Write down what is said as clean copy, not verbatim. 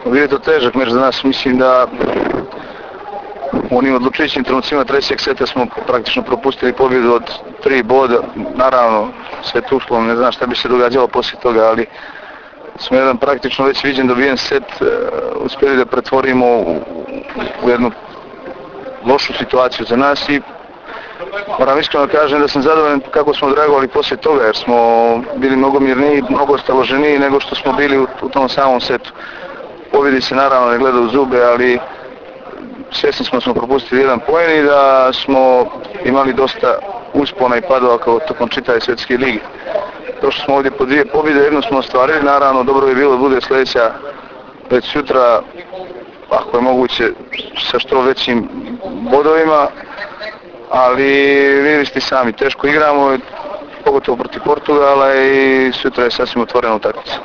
Bio je to težak meč za nas, mislim da u onim odlučujućim trenucima trećeg seta smo praktično propustili pobjedu od 3 boda. Naravno, sve tu ušlo, ne znam šta bi se događalo poslije toga, ali smo jedan praktično već viđen dobijen set uspjeli da pretvorimo u jednu lošu situaciju za nas i moram iskreno kažem da sam zadovoljan kako smo odreagovali poslije toga, jer smo bili mnogo mirniji, mnogo staloženiji nego što smo bili u tom samom setu. Pobjedi se naravno ne gleda u zube, ali svjesni smo propustili jedan poen i da smo imali dosta uspona i padova kao tokom čitave svjetske lige. To što smo ovdje po 2 pobjede, jednu smo ostvarili, naravno dobro bi bilo da bude sljedeća već sutra, ako je moguće sa što većim bodovima, ali vidjeli ste sami, teško igramo, pogotovo protiv Portugala i sutra je sasvim otvorena utakmica.